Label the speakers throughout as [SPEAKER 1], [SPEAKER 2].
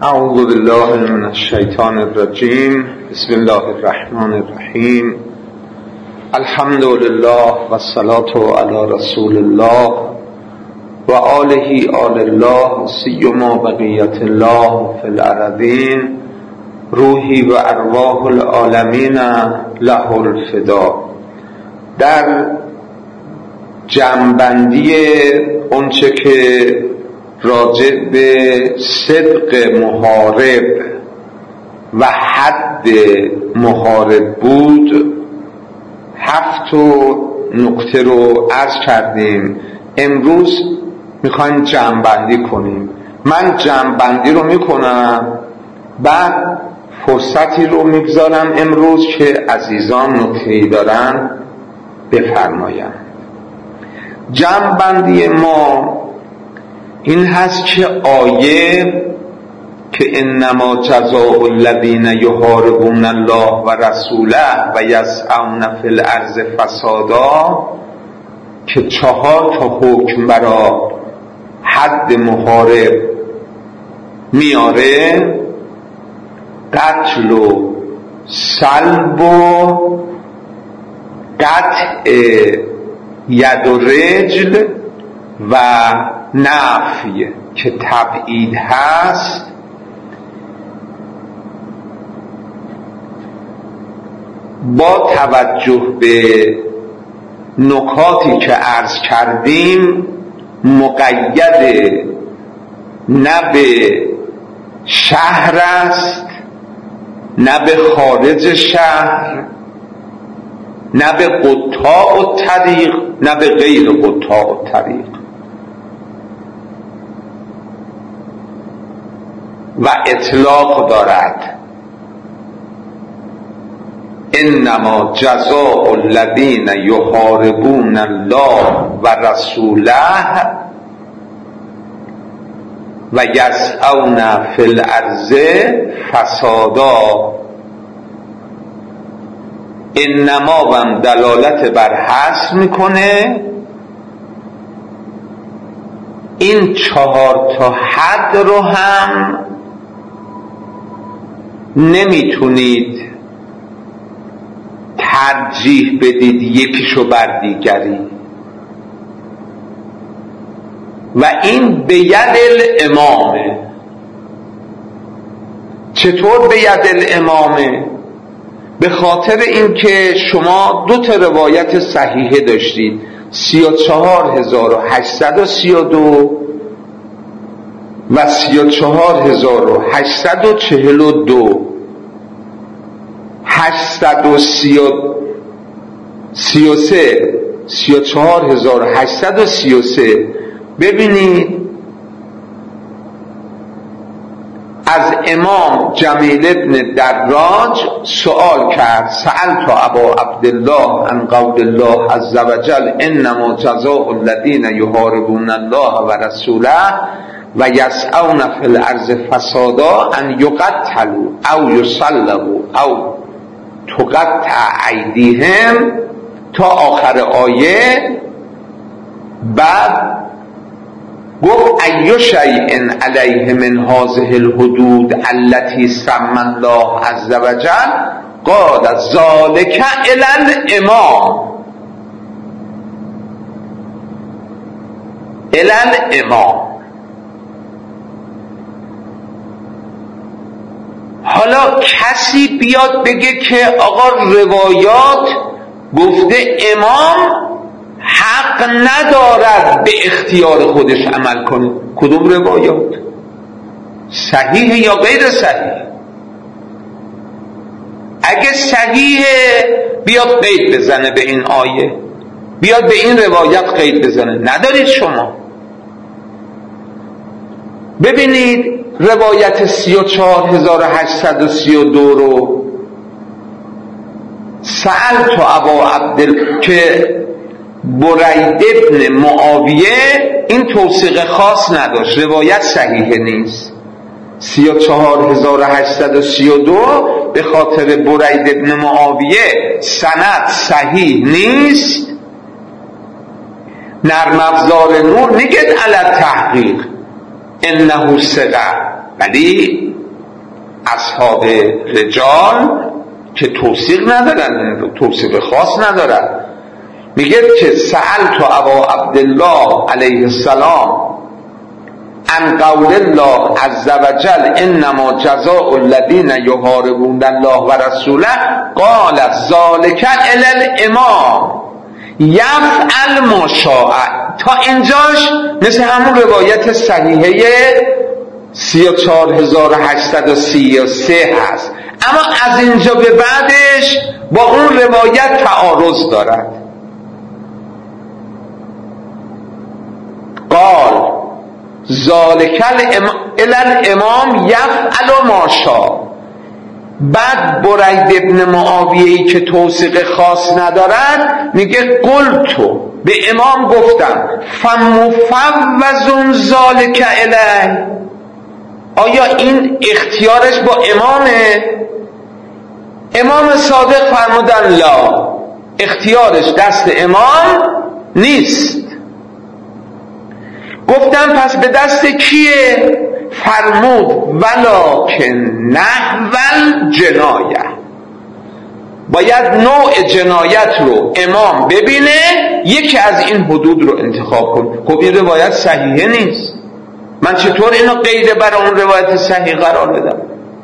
[SPEAKER 1] اعوذ بالله من الشیطان الرجیم. بسم الله الرحمن الرحیم. الحمد لله و الصلاة علی رسول الله و آله آل الله سیما بقیت الله فی الارضین. روحی و ارواح العالمین له الفدا. در جمع‌بندی اونچه که راجع به صدق محارب و حد محارب بود 7 نکته رو عرض کردیم. امروز میخوایم جمع‌بندی کنیم. من جمع‌بندی رو میکنم، بعد فرصتی رو میگذارم امروز که عزیزان نکته‌ای دارن بفرمایند. جمع‌بندی ما این هست که آیه که انما جزاء الذین یحاربون الله و رسوله و یسعون فی الارض فسادا، که 4 تا حکم برای حد محارب میاره: قتل و سلب و قطع ید و رجل و نفی که تبعید هست. با توجه به نکاتی که عرض کردیم مقید نه به شهر است، نه به خارج شهر، نه به قطاع الطریق، نه به غیر قطاع الطریق. و اطلاق دارد: انما جزاء الذین یحاربون الله و رسوله و یسعون فی الارض فسادا. انما و هم دلالت بر حصر میکنه. این 4 تا حد رو هم نمیتونید ترجیح بدید یکیشو بر دیگری. و این به ید الامامه. چطور به ید الامامه؟ به خاطر اینکه شما 2 تا روایت صحیحه داشتید: 34832 و 34842. 34833. ببینید از امام جمیل ابن دراج سوال کرد: سألت ابا عبدالله عن قول الله عز وجل انما جزاء الذین یحاربون الله و رسوله و یسعون فی الارض فسادا ان یقتلوا او یصلبوا او تقطع ایدیهم، تا آخر آیه. بعد گفت ای شیء علیه من هذه الحدود التي سمى الله عز وجل قال ذلك الی الامام. الی الامام. حالا کسی بیاد بگه که آقا روایات گفته امام حق ندارد به اختیار خودش عمل کنه. کدوم روایات؟ صحیح یا غیر صحیح؟ اگه صحیح بیاد قید بزنه به این آیه، بیاد به این روایت قید بزنه. ندارید شما. ببینید روایت 34832 رو: سألت ابا عبدالله که برید ابن معاویه، این توثیق خاص نداشت، روایت صحیح نیست. 34832 به خاطر برید ابن معاویه سند صحیح نیست. نرم افزار نور میگه علی تحقیق انه ثقه، ولی اصحاب رجال که توثیق ندارن، توثیق خاص ندارن. میگه که سألت ابا عبدالله علیه السلام عن قول الله عز وجل انما جزاء الذین یحاربون الله و رسوله قال ذلک الی الامام یفعل ما شاء. تا اینجاش مثل همون روایت صحیحه 34833 هست، اما از اینجا به بعدش با اون روایت تعارض دارد. قال ذالک الامام یفعل ما شاء. بعد برید ابن معاویه‌ای که توثیق خاص ندارد میگه قلتو، به امام گفتم فمفوض ذالک الیه، آیا این اختیارش با امامه؟ امام صادق فرمودن لا، اختیارش دست امام نیست. گفتم پس به دست کیه؟ فرمود ولکن نحو الجنایه، باید نوع جنایت رو امام ببینه، یکی از این حدود رو انتخاب کن. خب این روایت صحیحه نیست، من چطور اینو قید برای اون روایت صحیح قرار بدم؟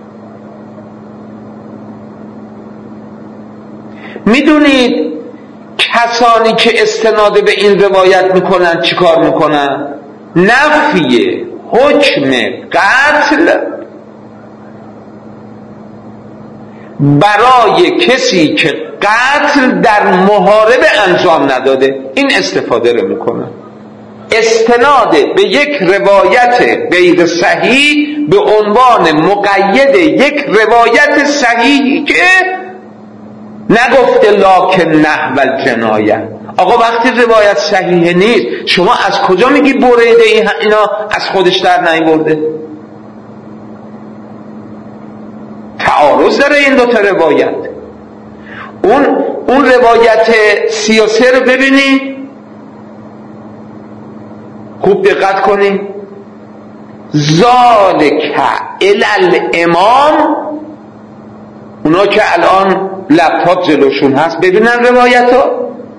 [SPEAKER 1] میدونید کسانی که استناد به این روایت میکنن چیکار میکنن؟ نفی حکم قتل برای کسی که قتل در محاربه انجام نداده، این استفاده رو میکنن. استناد به یک روایت غیر صحیح به عنوان مقید یک روایت صحیحی که نگفته لکن نحو الجنایه. آقا وقتی روایت صحیح نیست شما از کجا میگی بریده اینا از خودش در نیورده؟ تعارض داره این دوتا روایت. اون روایت 33 رو ببینید، خوب دقت کنید. ذالک الی الامام، اونا که الان لپتاپ جلوشون هست ببینن روایت ها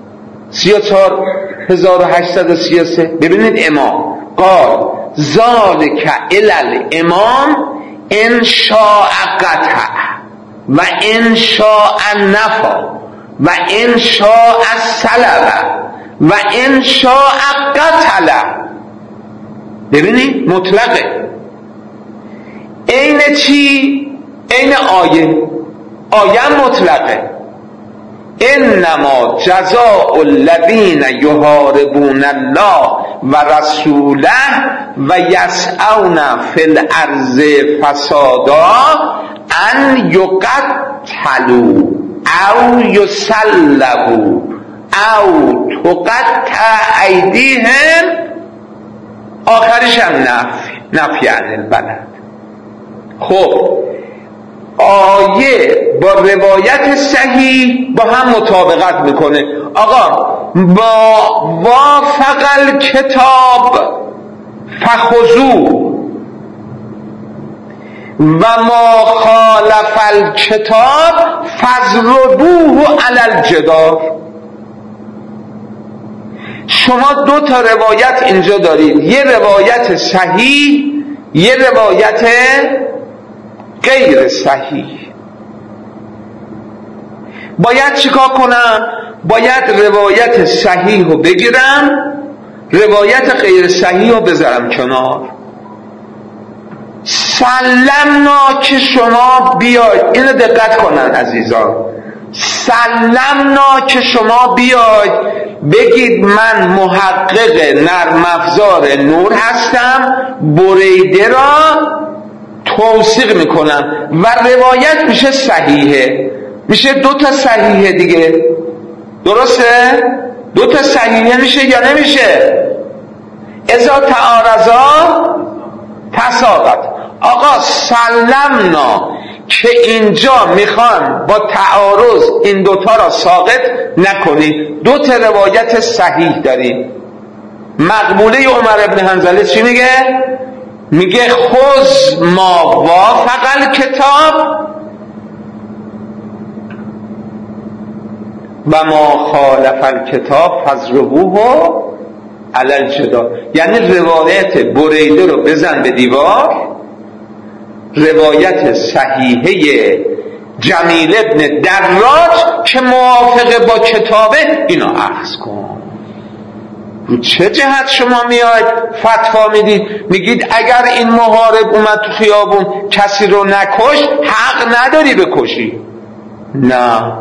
[SPEAKER 1] 34833 ببینید. امام قال ذالک الی الامام ان شاء قطع و ان شاء نفع و ان شاء سلب و ان شاء قتل. ببینید مطلقه. عین چی؟ عین آیه مطلقه. انما جزاء الذین یحاربون الله و رسوله و یسعون فی الارض فسادا ان یقتلوا او یسلبوا او تقطع ایدیهم. آخرش هم نفی عن البلد. خب آیه با روایت صحیح با هم مطابقت میکنه. آقا با وافق الکتاب فخذوه و ما خالف الکتاب فاضربوه علی الجدار. شما دو تا روایت اینجا دارید، یه روایت صحیح یه روایت غیر صحیح. باید چیکار کنم؟ باید روایت صحیح رو بگیرم، روایت غیر صحیح رو بذارم کنار. سلمنا که شما بیاید، اینو دقت کنن عزیزان، سلمنا که شما بیاید بگید من محقق نرم افزار نور هستم، بریده را توثیق میکنم و روایت میشه صحیحه، میشه دو تا صحیحه دیگه. درسته؟ دو تا صحیحه میشه یا نمیشه؟ اذا تعارضا تساقط. آقا سلمنا که اینجا میخوان با تعارض این دوتا را ساقط نکنید، دو تا روایت صحیح دارید. مقبوله عمر ابن حنظله چی میگه؟ میگه خذ ما وافق الکتاب و ما خالف الکتاب فضربوه علی الجدار. یعنی روایت بریده رو بزن به دیوار، روایت صحیحه جمیل ابن دراج که موافقه با کتابه اینو اخذ کن. رو چه جهت شما میاید فتوا میدید میگید اگر این محارب اومد تو خیابون کسی رو نکش حق نداری بکشی؟ نه،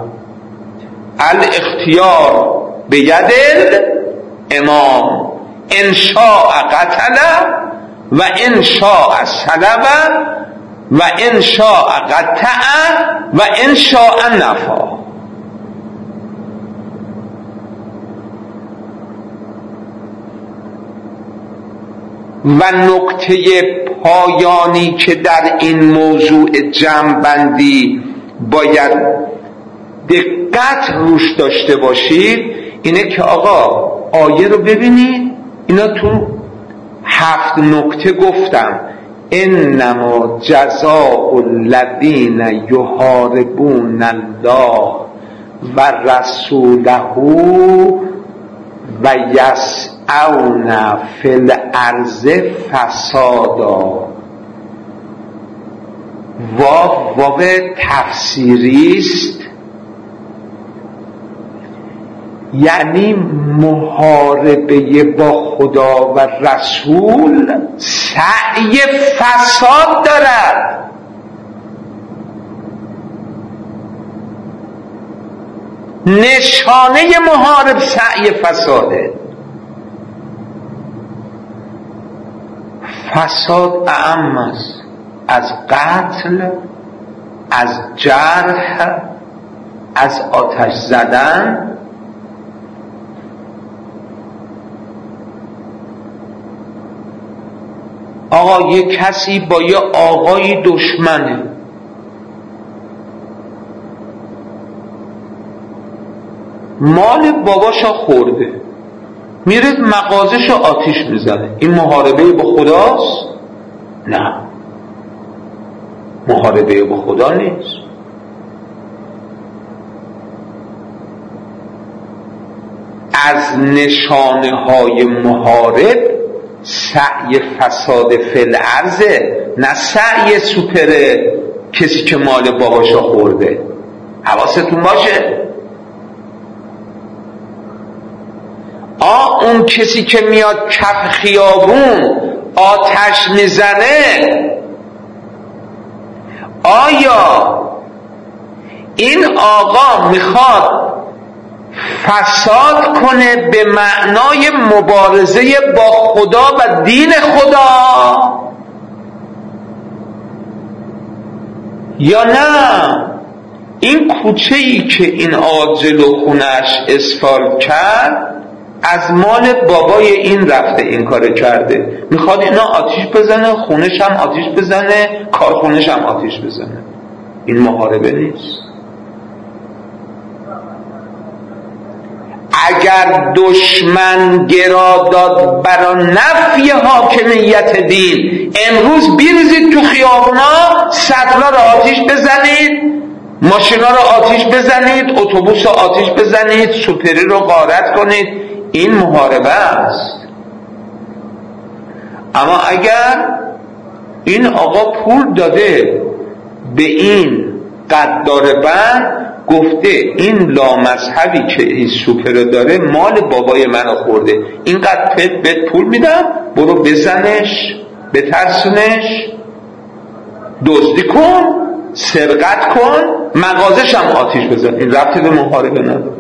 [SPEAKER 1] الاختیار بید الامام، ان شاء قتل و ان شاء سلب و ان شاء قطع و ان شاء نفع. و نکته پایانی که در این موضوع جمع‌بندی باید دقت روش داشته باشید اینه که آقا آیه رو ببینید، اینا تو 7 نکته گفتم انما جزاء الذین یحاربون الله و رسوله و یسعون فی الارض فسادا. واو تفسیری است، یعنی محاربه با خدا و رسول سعی فساد دارد. نشانه محارب سعی فساده. فساد اعم است از قتل، از جرح، از آتش زدن. آقا یه کسی با یه آقای دشمنه، مال باباشو خورده، میره مغازهشو آتیش میزنه، این محاربه با خداست؟ نه، محاربه با خدا نیست. از نشانه های محارب سعی فساد فی الارض، نه سعی سوپر کسی که مال باباشو خورده. حواستون باشه. اون کسی که میاد کف خیابون آتش میزنه، آیا این آقا میخواد فساد کنه به معنای مبارزه با خدا و دین خدا یا نه؟ این کوچه‌ای که این آقا جلو خونش اسفالت کرد از مال بابای این رفته این کار کرده، میخواد اینا آتیش بزنه، خونش هم آتیش بزنه، کارخونش هم آتیش بزنه. این محاربه نیست. اگر دشمن گرا داد برای نفی حاکمیت دین، امروز بیریزید تو خیابونا، صدرا رو آتیش بزنید، ماشینا رو آتیش بزنید، اتوبوس رو آتیش بزنید، سوپری رو غارت کنید، این محاربه است. اما اگر این آقا پول داده به این قدار بند، گفته این لامذهبی که این سوپر داره مال بابای منو خورده، اینقدر بهت پول میدم، برو بزنش، بترسونش، دزدی کن، سرقت کن، مغازش هم آتیش بزن. این ربطی به محاربه نداره.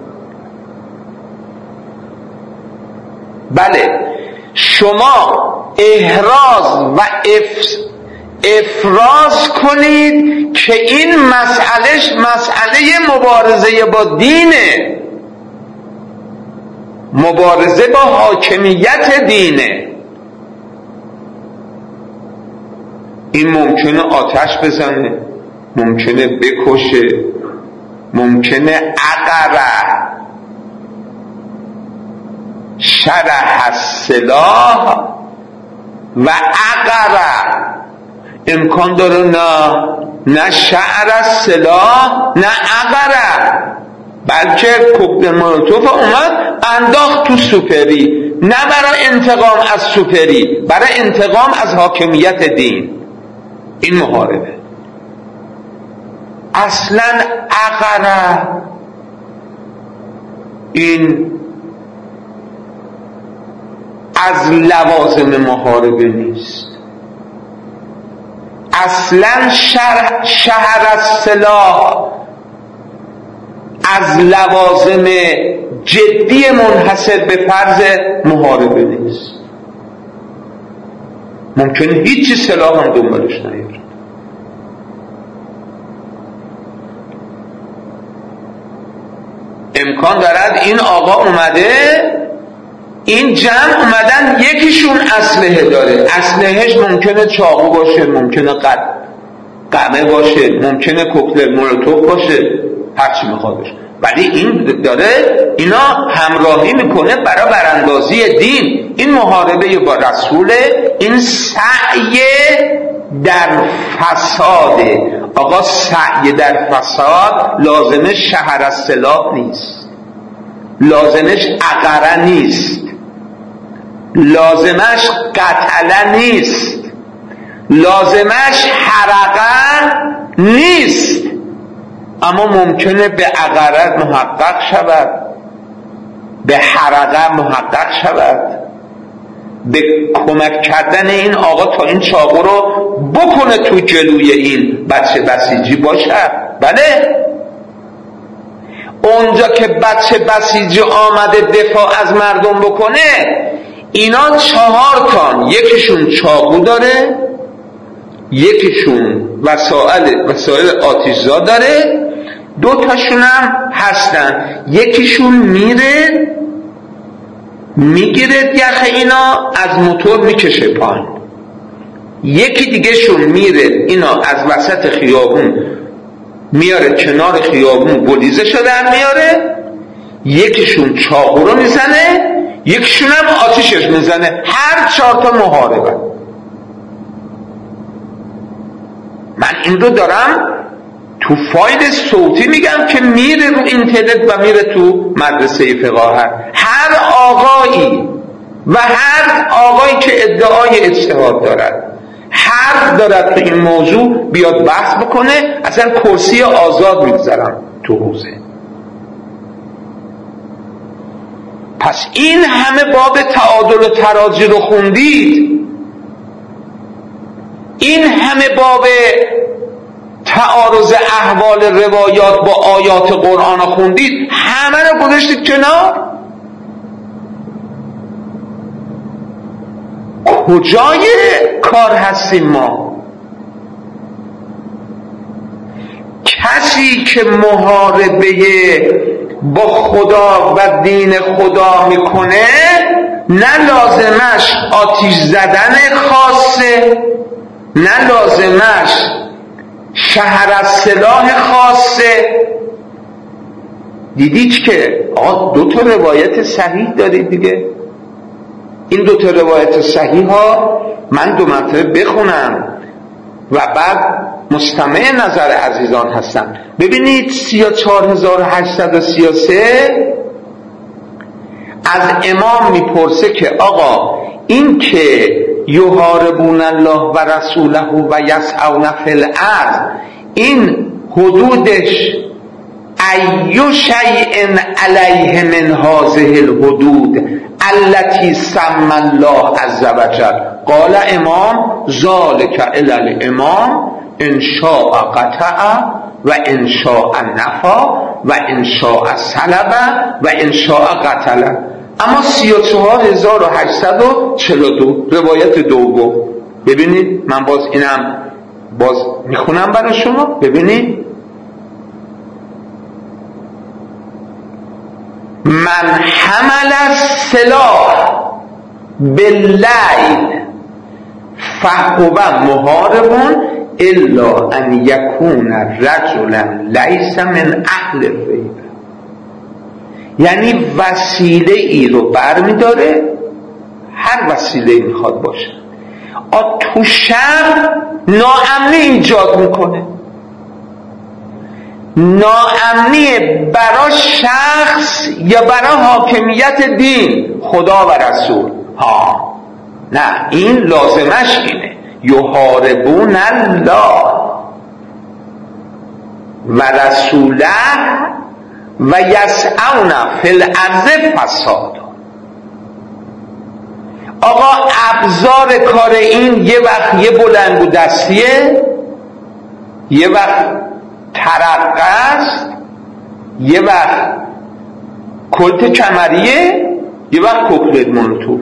[SPEAKER 1] بله، شما احراز و افراز کنید که این مسئله مبارزه با دینه، مبارزه با حاکمیت دینه. این ممکنه آتش بزنه، ممکنه بکشه، ممکنه عقره شرح السلاح و عقره، امکان داره نه شعر از سلاح نه عقره، بلکه کوکتل مولوتوف اومد انداخت تو سوپری، نه برای انتقام از سوپری، برای انتقام از حاکمیت دین. این محاربه. اصلا عقره این از لوازم محاربه نیست. اصلا شهر از سلاح از لوازم جدی منحصر به فرض محاربه نیست. ممکنه هیچی سلاح هم دنبالش نیاره. امکان دارد این آقا اومده، این جمع اومدن، یکیشون اسلحه داره، اسلحهش ممکنه چاقو باشه، ممکنه قمه باشه، ممکنه کوکتل مولوتوف باشه، هرچی میخوادش، ولی این داره اینا همراهی میکنه برای براندازی دین. این محاربه با رسوله، این سعی در فساده. آقا سعی در فساد لازمش شهر از سلاح نیست، لازمش عقره نیست، لازمش قتله نیست، لازمش حرقه نیست، اما ممکنه به عقره محقق شود، به حرقه محقق شود، به کمک کردن این آقا تا این چاقو رو بکنه تو جلوی این بچه بسیجی باشد. بله، اونجا که بچه بسیجی آمده دفاع از مردم بکنه، اینا 4 تان، یکیشون چاقو داره، یکیشون وسایل آتش‌زا داره، 2 تاشون هم هستن، یکیشون میگیره یخ اینا از موتور میکشه پایین، یکی دیگه شون میره اینا از وسط خیابون میاره کنار خیابون، گلیزه شده میاره، یکیشون چاقو رو میزنه، یکیشون هم آتیشش میزنه. هر 4 تا محاربه. من این رو دارم تو فایل صوتی میگم که میره رو اینترنت و میره تو مدرسه فقاهت. هر آقایی و هر آقایی که ادعای اجتهاد دارد، حق دارد تو این موضوع بیاد بحث بکنه. اصلا کرسی آزاد میگذارم تو حوزه. پس این همه باب تعادل و ترازی رو خوندید، این همه باب تعارض احوال روایات با آیات قرآن خوندید، همه رو گذاشتید کنار. کجای کار هستیم ما؟ کسی که محاربه با خدا و دین خدا میکنه، نه لازمش آتش زدن خاصه، نه لازمش شهر از سلاح خاصه. دیدید که 2 تا روایت صحیح دارید دیگه. این 2 تا روایت صحیح ها من 2 مرتبه بخونم و بعد مستمع نظر عزیزان هستم. ببینید 34833 از امام میپرسه که آقا این که یحاربون الله و رسوله و یسعون فی الارض، این حدودش ایو شیء علیه من هذه الحدود التي سمى الله عز وجل؟ قال امام ذلك الی الامام ان شاء قطع و ان شاء نفى و ان شاء سلب و ان شاء قتل. اما 34842 روایت دوم. ببینید من اینم میخونم برای شما. ببینید من حمل السلاح باللیل فهو محارب الا ان یکون رجلا لیس من اهل الریب. یعنی وسیله ای رو برمیداره، هر وسیله میخواد باشه، تو شب ناامنی ایجاد میکنه، ناامنی برای شخص یا برای حاکمیت دین خدا و رسول. نه، این لازمش اینه، یحاربون الله و رسوله و یسعون فی الارض فسادا. آقا ابزار کار این یه وقت یه بلند و دستیه، یه وقت ترقه است، یه وقت کلت کمریه، یه وقت کوکتل مولوتوف.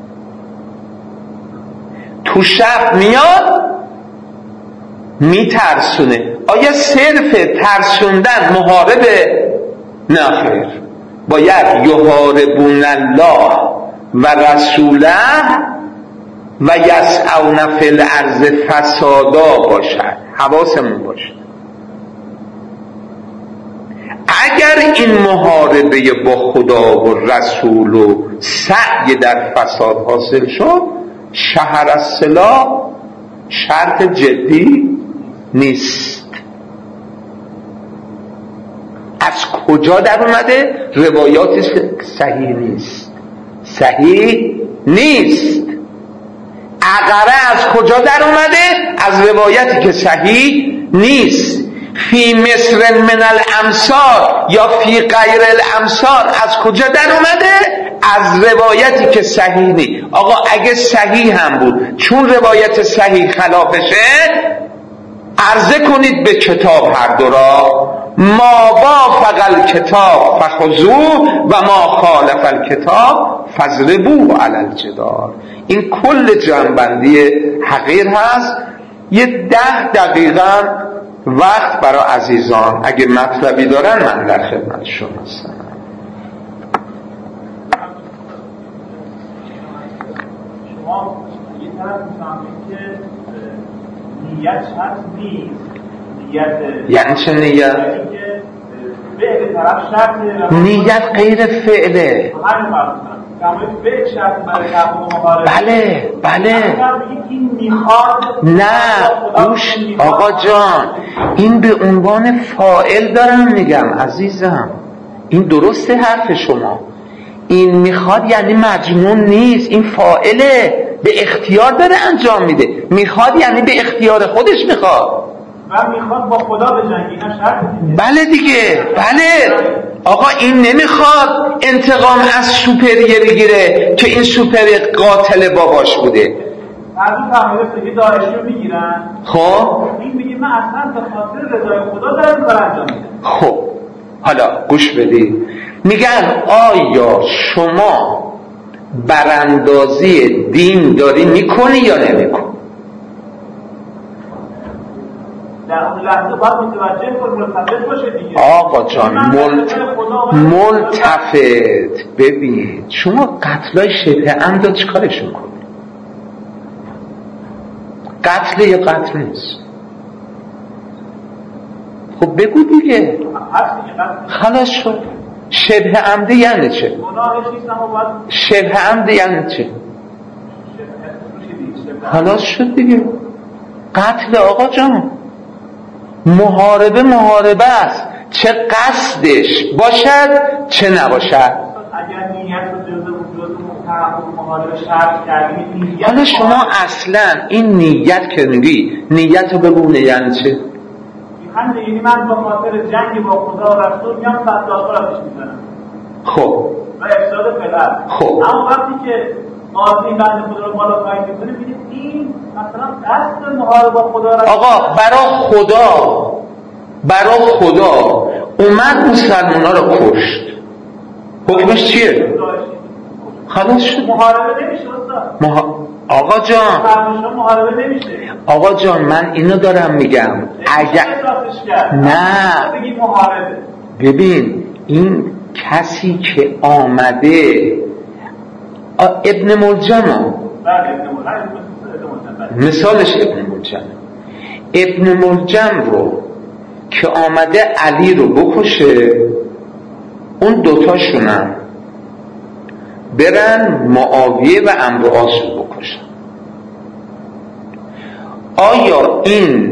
[SPEAKER 1] تو شب میاد میترسونه. آیا صرف ترسوندن محاربه؟ نه خیر، باید یحاربون الله و رسوله و یسعون فی الارض فسادا باشد. حواسمون باشه اگر این محاربه با خدا و رسول و سعی در فساد حاصل شد، شهر السلاح شرط جدی نیست. از کجا در اومده؟ روایات صحیح نیست، صحیح نیست. اقره از کجا در اومده؟ از روایتی که صحیح نیست. فی مصر من الامصار یا فی غیر الامصار از کجا در اومده؟ از روایتی که صحیح نیست. آقا اگه صحیح هم بود، چون روایت صحیح خلافشه، عرضه کنید به کتاب هر دو را، ما وافق الکتاب فخذوه و ما خالف الکتاب فاضربوه علی الجدار. این کل جنبندی حقیر هست. یه 10 دقیقه وقت برای عزیزان اگه مطلبی دارن من در خدمت شما هستم.
[SPEAKER 2] شما یه طرف میفهمید که نیت شرط نیست.
[SPEAKER 1] یعنی چه نیت؟
[SPEAKER 2] فعل طرف شرط،
[SPEAKER 1] نیت غیر فعله.
[SPEAKER 2] همین مفهوم. فعل شرط برای تحقق محاربه.
[SPEAKER 1] بله بله.
[SPEAKER 2] این میخواد.
[SPEAKER 1] نه گوش آقا جان، این به عنوان فاعل دارم میگم عزیزم. این درسته حرف شما. این میخواد یعنی مجنون نیست، این فاعله، به اختیار داره انجام میده. میخواد یعنی به اختیار خودش میخواد.
[SPEAKER 2] من میخواد با خدا بجنگی، نه شرط دیگه.
[SPEAKER 1] بله دیگه، بله. آقا این نمیخواد انتقام از سوپریه بگیره که این سوپر قاتل باباش بوده.
[SPEAKER 2] از اون فهمیده که داعشی رو میگیرن.
[SPEAKER 1] خب
[SPEAKER 2] این میگه من اصلا به خاطر رضای خدا دارم کار انجام میدم.
[SPEAKER 1] خب حالا گوش بدید. میگن آیا شما براندازی دین داری میکنی یا نمیکنی؟
[SPEAKER 2] در اون لحظه باید متوجه کن، ملتفت باشه دیگه.
[SPEAKER 1] آقا جان ملتفت. ببین شما قتلای شبه عمد چی کارشون کنی؟ قتل یا قتل نیست؟ خب بگو دیگه. خلاص شد. شبه عمد یعنی چه؟ شبه عمد یعنی چه؟ خلاص شد دیگه. قتل آقا جان، محاربه محاربه است، چه قصدش باشد چه نباشد.
[SPEAKER 2] اگر نیت رو جزء وجود محاربه شرط کردید،
[SPEAKER 1] حالا شما اصلا این نیت که میگی، نیت رو بگونه یعنی چه؟
[SPEAKER 2] یعنی من با خاطر جنگ با خدا و رسول میام صداقات آتش میزنم.
[SPEAKER 1] خب
[SPEAKER 2] و افساد فعل.
[SPEAKER 1] خب
[SPEAKER 2] اما وقتی که قاضی بنده خدا رو بالا پایین میکنه، میگه این مثلا قصد محاربه با خدا رسول.
[SPEAKER 1] آقا برای خدا اومد مسلمونا رو کشت، حکمش چیه؟ خلاص شد.
[SPEAKER 2] محاربه نمیشه استاد.
[SPEAKER 1] آقا جان
[SPEAKER 2] محاربه نمیشه.
[SPEAKER 1] آقا جان من اینو دارم میگم. اگر نه
[SPEAKER 2] بگی محاربه.
[SPEAKER 1] ببین این کسی که آمده ابن ملجم، مثالش ابن ملجم رو که آمده علی رو بکشه، اون دوتاشونم برن معاویه و عمرو عاص رو بکشن. آیا این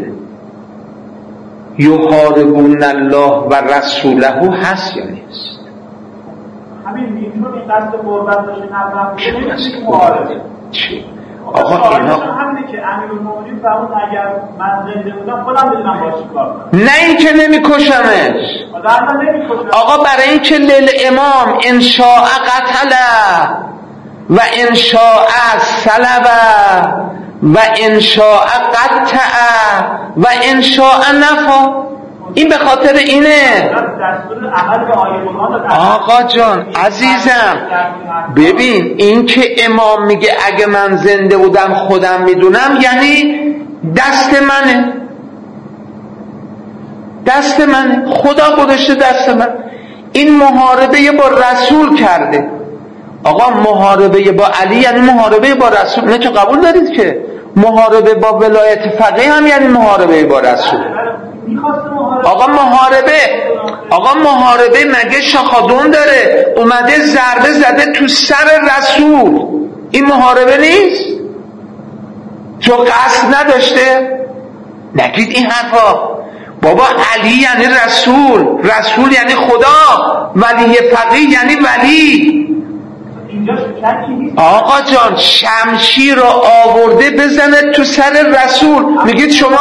[SPEAKER 1] یحاربون الله و رسوله هست یا نیست؟
[SPEAKER 2] همین اینطور این قصد قربت داشته نفهم محاربه
[SPEAKER 1] چی؟ آقا اینا
[SPEAKER 2] همینه که امیرالمومنین فرمود اگر من زنده بودم خودم بدونم باش چیکار کنم.
[SPEAKER 1] نه این که نمیکشمش. آقا برای این که للامام ان شاء قتل و ان شاء سلب و ان شاء قطع و ان شاء نفا، این به خاطر اینه. آقا جان عزیزم ببین، این که امام میگه اگه من زنده بودم خودم میدونم، یعنی دست منه، دست منه، خدا گذاشته دست من. این محاربه با رسول کرده. آقا محاربه با علی یعنی محاربه با رسول، نه که قبول دارید که محاربه با ولایت فقیه هم یعنی محاربه با رسول. آقا محاربه مگه شاخادون داره؟ اومده ضربه زده تو سر رسول، این محاربه نیست؟ چون قصد نداشته؟ نگید این حرفا. بابا علی یعنی رسول، رسول یعنی خدا، ولی فقیه یعنی ولی. آقا جان شمشیر رو آورده بزنه تو سر رسول، میگید شما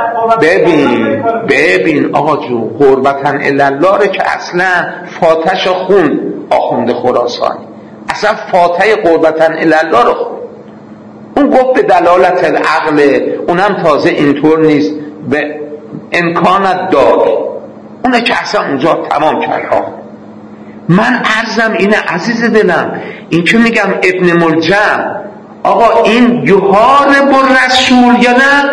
[SPEAKER 1] ببین آقا جون، قربتن الله رو که اصلا فاتحش خون آخوند خراسانی، اصلا فاتحه قربتن الله رو خون. اون گفت به دلالت العقل، اونم تازه اینطور نیست، به امکانت داد، اونه که اصلا اونجا تمام کرد. من عرضم اینه عزیز دلم، این که میگم ابن ملجم، آقا این یحارب الرسول یا نه؟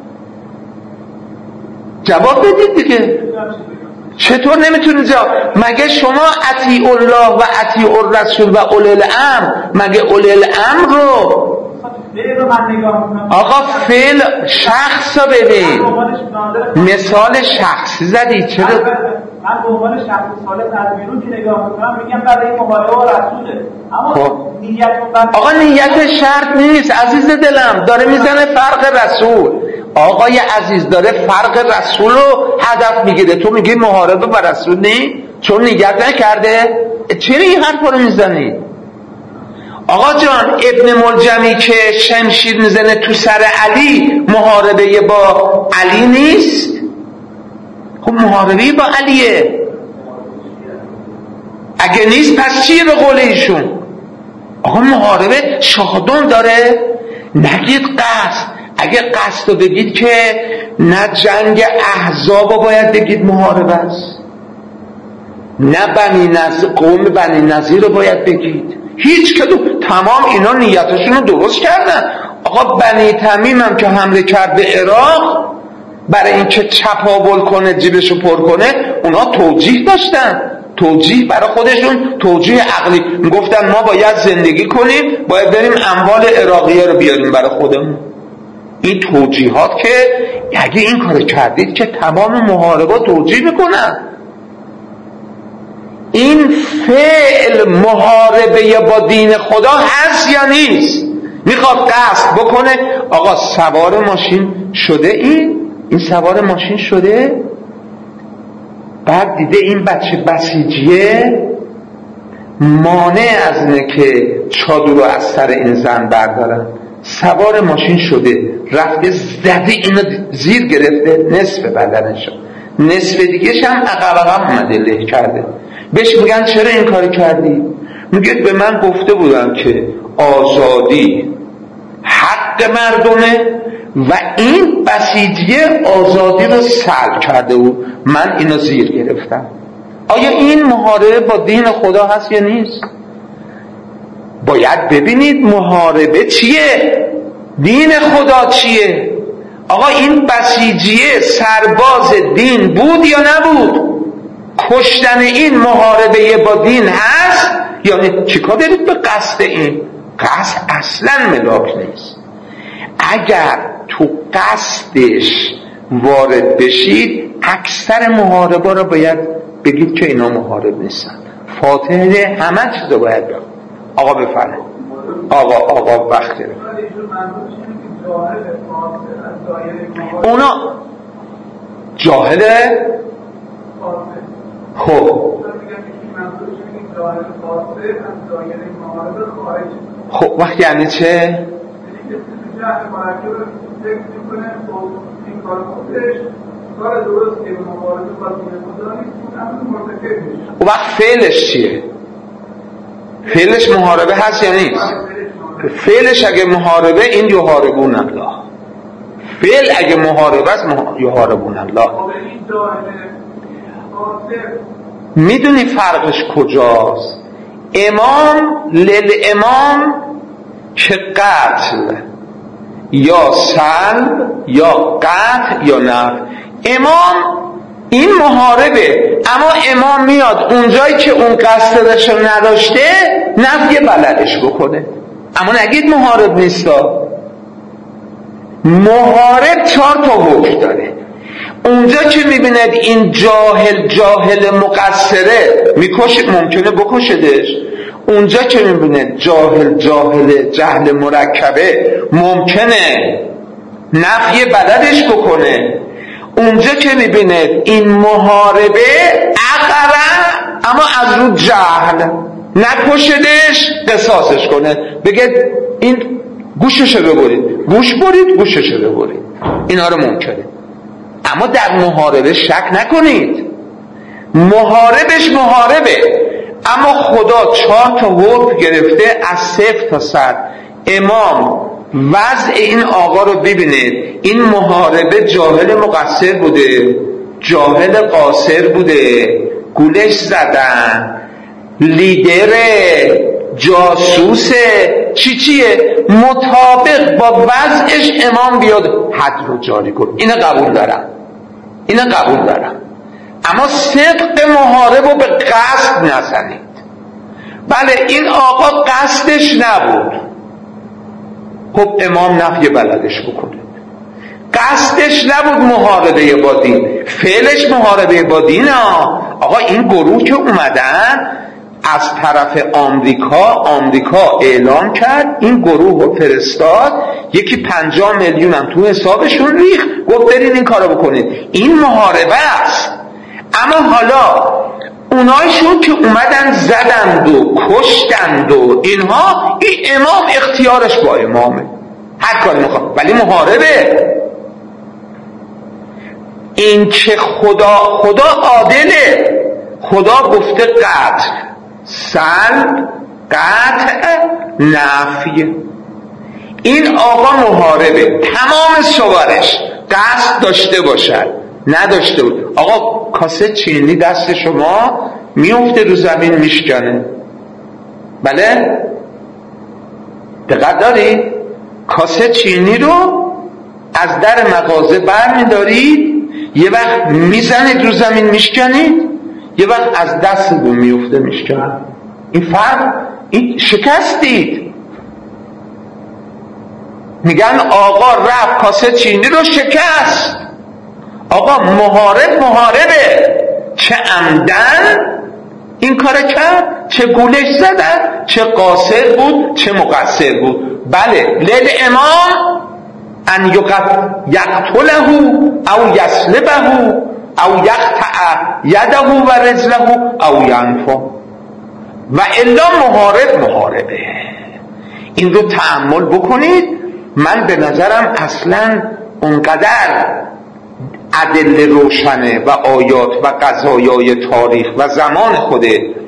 [SPEAKER 1] جواب بدید دیگه. چطور نمیتونید جواب؟ مگه شما اطیع الله و اطیع الرسول و اولی الامر، مگه اولی الامر رو آقا فعل شخص رو ببین، مثال شخصی زدی چرا؟
[SPEAKER 2] من به عنوان شخص صالح از بیرون که نگاه میکنم میگم برای این محاربه و رسوله، اما نیت
[SPEAKER 1] آقا نیت شرط نیست عزیز دلم، داره میزنه فرق رسول. آقای عزیز داره فرق رسول رو هدف میگیره، تو میگی محاربه و رسول نی؟ چون نیت نکرده؟ چرا این حرف رو میزنی؟ آقا جان ابن ملجمی که شمشیر میزنه تو سر علی، محاربه با علی نیست؟ خب محاربه با علیه. اگه نیست پس چیه به قول ایشون؟ آقا محاربه شاهدون داره، نگید قصد. اگه قصد رو بگید که نه جنگ احزاب رو باید بگید محاربه است، نه قوم بنی نظیر رو باید بگید، هیچ کدوم. تمام اینا نیتشون رو درست کردن. آقا بنی تمیم هم که حمله کرد به عراق برای اینکه چپاول کنه جیبشو پر کنه، اونا توجیه داشتن، توجیه برای خودشون، توجیه عقلی. میگفتن ما باید زندگی کنیم، باید بریم اموال عراقیه رو بیاریم برای خودمون. این توجیهات که اگه این کار کردید که تمام محاربات توجیه میکنن. این فعل محاربه با دین خدا هست یا نیست؟ میخواد قصد بکنه آقا سوار ماشین شده، این سوار ماشین شده، بعد دیده این بچه بسیجیه مانع از اینه که چادر رو از سر این زن بردارن، سوار ماشین شده، رفته زده اینو زیر گرفته، نصف بدنشو، نصف دیگهش هم عقب اومده له کرده. بهش میگن چرا این کاری کردی؟ میگه به من گفته بودن که آزادی حق مردمه و این بسیجیه آزادی رو سلب کرده بود، من اینو زیر گرفتم. آیا این محاربه با دین خدا هست یا نیست؟ باید ببینید محاربه چیه، دین خدا چیه. آقا این بسیجیه سرباز دین بود یا نبود؟ کشتن این محاربه با دین هست؟ یعنی چیکار دارید به قصد این؟ قصد اصلا ملاک نیست. اگر تو قصدش وارد بشید اکثر محاربا رو باید بگید که اینا محارب نیستن، فاتحه همه چیز رو باید بگید. آقا بفرمایید. آقا وقت اونا جاهل خب وقت یعنی چه؟ و وقت فعلش چیه؟ فعلش محاربه هست یا نیست؟ فعلش اگه محاربه این یحاربون الله، فعل اگه محاربه است یحاربون الله. میدونی فرقش کجاست؟ امام للامام که قتل یا سلب یا قطع یا نفی، امام این محاربه، اما امام میاد اونجایی که اون قصدش رو نداشته نفی بلدش بکنه. اما نگید محارب نیستا، محارب 4 تا حکم داره. اونجا که میبیند این جاهل مقصره ممکنه بکشدش، اونجا که میبیند جهل مرکبه ممکنه نفی بلدش بکنه، اونجا که میبیند این محاربه اقرا اما از رو جهل نکشدش قصاصش کنه، بگه این گوششو ببرید، گوششو ببرید، اینا رو ممکنه. اما در محاربه شک نکنید، محاربش محاربه، اما خدا 4 تا حکم گرفته از 0 تا 100. امام وضع این آقا رو ببینید، این محاربه جاهل مقصر بوده، جاهل قاصر بوده، گولش زدن، لیدر، جاسوسه، چیه مطابق با وضعش امام بیاد حد رو جاری کن. اینو قبول دارم، اما صدق محارب رو به قصد نزنید. بله این آقا قصدش نبود، خب امام نفی بلدش بکنه. قصدش نبود محاربه با دین، فعلش محاربه با دین. آقا این گروه که اومدن از طرف آمریکا اعلام کرد، این گروه رو فرستاد، یکی 50 میلیون هم تو حسابشون ریخت، گفت برین این کارو بکنید. این محاربه است. اما حالا اونایشون که اومدن زدند و کشتند و اینها، این امام اختیارش با امامه، هر کاری میخواد، ولی محاربه. این که خدا عادله، خدا گفته قتل، سلب، قطع، نفی. این آقا محاربه، تمام صورش قصد داشته باشد نداشته بود. آقا کاسه چینی دست شما میفته رو زمین میشکنه، بله دقت دارید؟ کاسه چینی رو از در مغازه برمیدارید، یه وقت میزنید رو زمین میشکنید، یه وقت از دستتون میفته میشکنه. این فرق، این شکستید. میگن آقا رفت کاسه چینی رو شکست. آقا محاربه، چه عمدن این کار کرد، چه گولش زدن، چه قاصر بود، چه مقصر بود. بله للامام ان یقتله او یسلبه او یقطع یده و رجله او ینفه، و الا محاربه. این رو تأمل بکنید. من به نظرم اصلا اونقدر ادله روشنه و آیات و قضایای تاریخ و زمان خود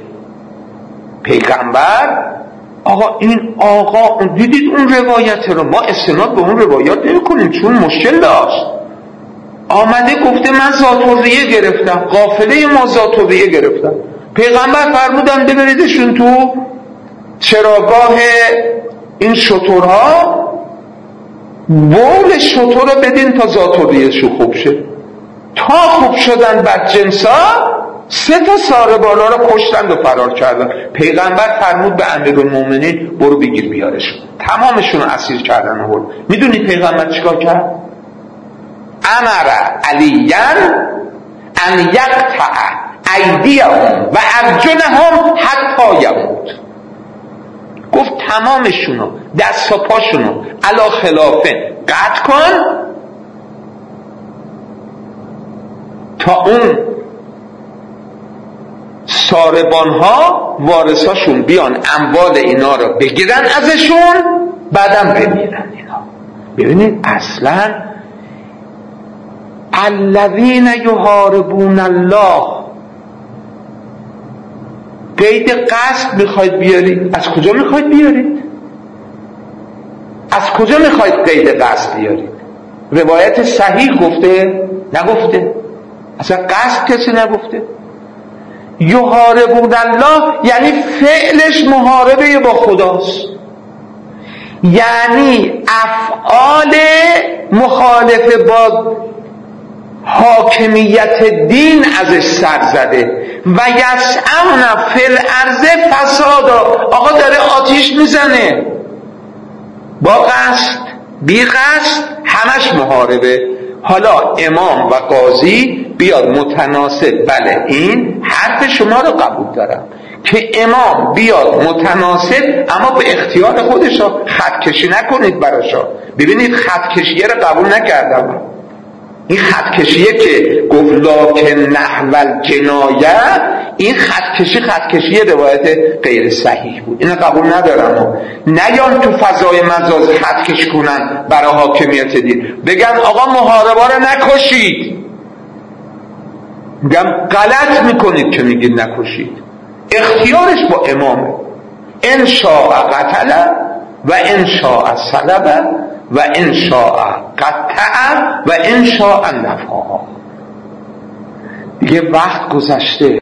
[SPEAKER 1] پیغمبر. آقا این آقا دیدید اون روایت رو، ما استناد به اون روایات نمی کنیم چون مشکل داشت. آمده گفته من ذات‌الریه گرفتم، قافله ما ذات‌الریه گرفتم، پیغمبر فرمودن ببریدشون تو چراگاه این شترها، بول شتر رو بدین تا ذات‌الریه‌شو خوب شه. تا خوب شدن بدجنسا 3 تا ساره بالا رو کشتند و فرار کردن. پیغمبر فرمود به امیرالمومنین برو بگیر بیارش. تمامشون رو اسیر کردن و برد. میدونی پیغمبر چیکار کرد؟ امر علیان ان یقطع ایدیهم و ارجلهم حتی یموت. گفت تمامشونو دست و پاشونو علا خلافه قطع کن تا اون ساربان ها وارثاشون بیان اموال اینا رو بگیرن ازشون، بعدم بمیرن اینا. ببینید اصلا الذین یحاربون الله، قید قصد میخواید بیارید؟ از کجا میخواید بیارید؟ از کجا میخواید قید قصد بیارید؟ روایت صحیح گفته؟ نگفته. اصلا قصد کسی نگفته. یحاربون الله یعنی فعلش محاربه با خداست، یعنی افعال مخالف با حاکمیت دین ازش سر زده. و یسعون فی الارض فسادا، آقا داره آتیش میزنه با قصد بی قصد، همش محاربه. حالا امام و قاضی بیاد متناسب، بله این حرف شما رو قبول دارم که امام بیاد متناسب، اما به اختیار خودشا، خط کشی نکنید براشا. ببینید خط کشیه رو قبول نکردم، این خط کشیه که گفت لکن نحو الجنایه، این خط کشی روایت غیر صحیح بود، اینو قبول ندارم. نیان تو فضای مجاز خط کش کنن برای حاکمیت دین، بگن آقا محاربا رو نکشید. میگم غلط میکنید که میگید نکشید، اختیارش با امامه. ان شاء قتل و ان شاء صلب و ان شاء قطع و ان شاء نفع. دیگه وقت گذشته.